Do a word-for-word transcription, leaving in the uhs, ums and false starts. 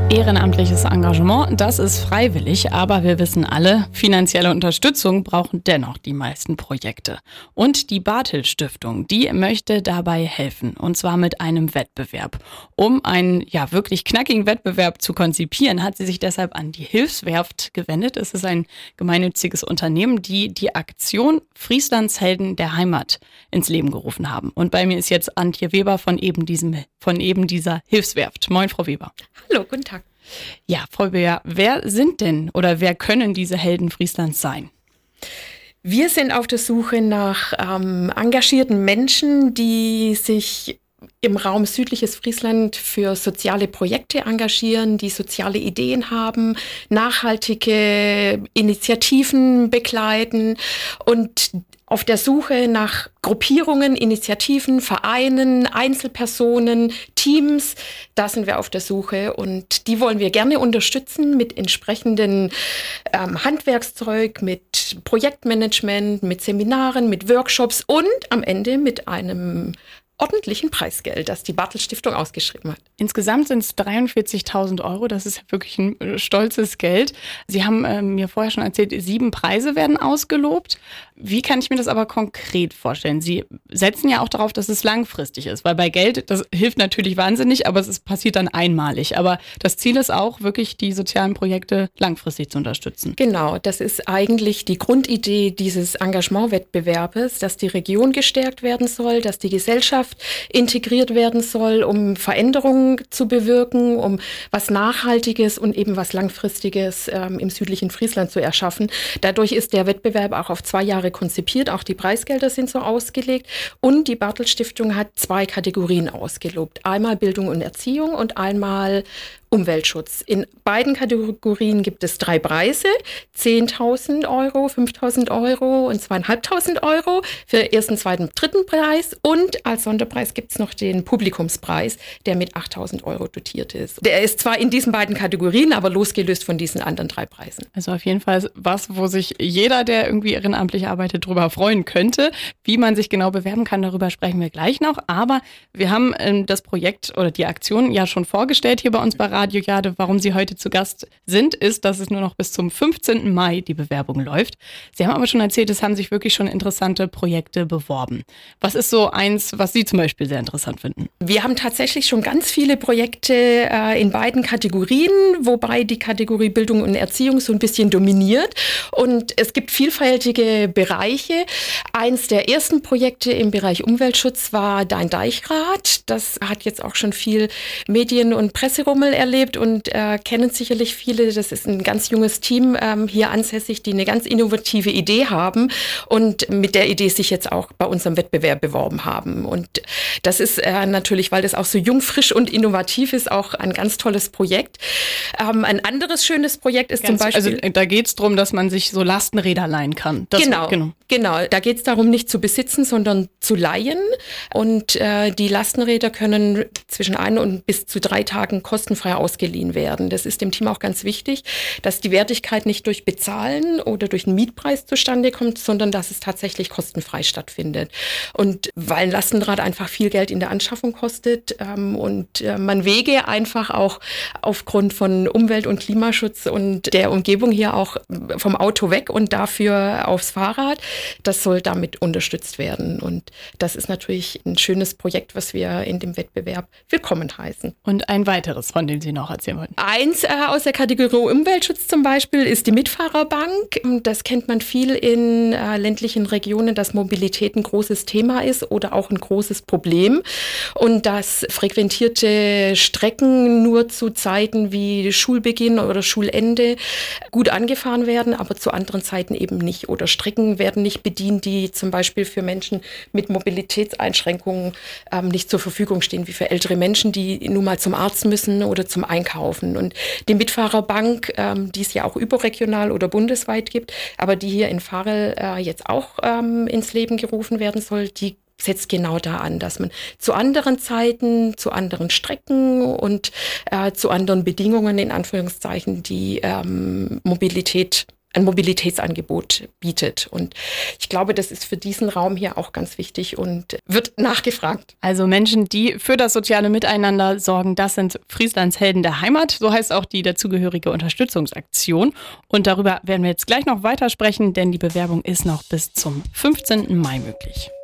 Ehrenamtliches Engagement, das ist freiwillig, aber wir wissen alle, finanzielle Unterstützung brauchen dennoch die meisten Projekte. Und die Bartelt-Stiftung, die möchte dabei helfen, und zwar mit einem Wettbewerb. Um einen ja wirklich knackigen Wettbewerb zu konzipieren, hat sie sich deshalb an die Hilfswerft gewendet. Es ist ein gemeinnütziges Unternehmen, die die Aktion Frieslands Helden der Heimat ins Leben gerufen haben. Und bei mir ist jetzt Antje Weber von eben diesem, von eben dieser Hilfswerft. Moin, Frau Weber. Hallo, guten Tag. Ja, Frau Weber, wer sind denn oder wer können diese Helden Frieslands sein? Wir sind auf der Suche nach ähm, engagierten Menschen, die sich im Raum südliches Friesland für soziale Projekte engagieren, die soziale Ideen haben, nachhaltige Initiativen begleiten und auf der Suche nach Gruppierungen, Initiativen, Vereinen, Einzelpersonen, Teams, da sind wir auf der Suche und die wollen wir gerne unterstützen mit entsprechendem ähm, Handwerkszeug, mit Projektmanagement, mit Seminaren, mit Workshops und am Ende mit einem ordentlichen Preisgeld, das die Bartelt-Stiftung ausgeschrieben hat. Insgesamt sind es dreiundvierzigtausend Euro. Das ist wirklich ein äh, stolzes Geld. Sie haben äh, mir vorher schon erzählt, sieben Preise werden ausgelobt. Wie kann ich mir das aber konkret vorstellen? Sie setzen ja auch darauf, dass es langfristig ist, weil bei Geld, das hilft natürlich wahnsinnig, aber es ist, passiert dann einmalig. Aber das Ziel ist auch, wirklich die sozialen Projekte langfristig zu unterstützen. Genau, das ist eigentlich die Grundidee dieses Engagementwettbewerbes, dass die Region gestärkt werden soll, dass die Gesellschaft integriert werden soll, um Veränderungen zu bewirken, um was Nachhaltiges und eben was Langfristiges ähm, im südlichen Friesland zu erschaffen. Dadurch ist der Wettbewerb auch auf zwei Jahre konzipiert, auch die Preisgelder sind so ausgelegt und die Bartelt-Stiftung hat zwei Kategorien ausgelobt. Einmal Bildung und Erziehung und einmal Umweltschutz. In beiden Kategorien gibt es drei Preise, zehntausend Euro, fünftausend Euro und zweitausendfünfhundert Euro für ersten, zweiten, dritten Preis und als Sonderpreis gibt es noch den Publikumspreis, der mit achttausend Euro dotiert ist. Der ist zwar in diesen beiden Kategorien, aber losgelöst von diesen anderen drei Preisen. Also auf jeden Fall was, wo sich jeder, der irgendwie ehrenamtlich arbeitet, drüber freuen könnte. Wie man sich genau bewerben kann, darüber sprechen wir gleich noch. Aber wir haben ähm, das Projekt oder die Aktion ja schon vorgestellt hier bei uns bei Radio Jade. Warum Sie heute zu Gast sind, ist, dass es nur noch bis zum fünfzehnten Mai die Bewerbung läuft. Sie haben aber schon erzählt, es haben sich wirklich schon interessante Projekte beworben. Was ist so eins, was Sie zum Beispiel sehr interessant finden? Wir haben tatsächlich schon ganz viele Projekte äh, in beiden Kategorien, wobei die Kategorie Bildung und Erziehung so ein bisschen dominiert. Und es gibt vielfältige Bereiche. Eins der ersten Projekte im Bereich Umweltschutz war Dein Deichrad. Das hat jetzt auch schon viel Medien- und Presserummel erlebt. erlebt und äh, kennen sicherlich viele. Das ist ein ganz junges Team ähm, hier ansässig, die eine ganz innovative Idee haben und mit der Idee sich jetzt auch bei unserem Wettbewerb beworben haben. Und das ist äh, natürlich, weil das auch so jung, frisch und innovativ ist, auch ein ganz tolles Projekt. Ähm, ein anderes schönes Projekt ist ganz, zum Beispiel... Also da geht es darum, dass man sich so Lastenräder leihen kann. Das genau, wird, genau, genau. Da geht es darum, nicht zu besitzen, sondern zu leihen. Und äh, die Lastenräder können zwischen ein und bis zu drei Tagen kostenfrei ausgeliehen werden. Das ist dem Team auch ganz wichtig, dass die Wertigkeit nicht durch Bezahlen oder durch einen Mietpreis zustande kommt, sondern dass es tatsächlich kostenfrei stattfindet. Und weil ein Lastenrad einfach viel Geld in der Anschaffung kostet ähm, und äh, man Wege einfach auch aufgrund von Umwelt- und Klimaschutz und der Umgebung hier auch vom Auto weg und dafür aufs Fahrrad, das soll damit unterstützt werden. Und das ist natürlich ein schönes Projekt, was wir in dem Wettbewerb willkommen heißen. Und ein weiteres, von dem Sie noch erzählen wollten. Eins äh, aus der Kategorie Umweltschutz zum Beispiel ist die Mitfahrerbank. Das kennt man viel in äh, ländlichen Regionen, dass Mobilität ein großes Thema ist oder auch ein großes Problem. Und dass frequentierte Strecken nur zu Zeiten wie Schulbeginn oder Schulende gut angefahren werden, aber zu anderen Zeiten eben nicht. Oder Strecken werden nicht bedient, die zum Beispiel für Menschen mit Mobilitätseinschränkungen ähm, nicht zur Verfügung stehen, wie für ältere Menschen, die nun mal zum Arzt müssen oder zum Einkaufen. Und die Mitfahrerbank, ähm, die es ja auch überregional oder bundesweit gibt, aber die hier in Varel äh, jetzt auch ähm, ins Leben gerufen werden soll, die setzt genau da an, dass man zu anderen Zeiten, zu anderen Strecken und äh, zu anderen Bedingungen in Anführungszeichen die ähm, Mobilität ein Mobilitätsangebot bietet. Und ich glaube, das ist für diesen Raum hier auch ganz wichtig und wird nachgefragt. Also Menschen, die für das soziale Miteinander sorgen, das sind Frieslands Helden der Heimat. So heißt auch die dazugehörige Unterstützungsaktion. Und darüber werden wir jetzt gleich noch weiter sprechen, denn die Bewerbung ist noch bis zum fünfzehnten Mai möglich.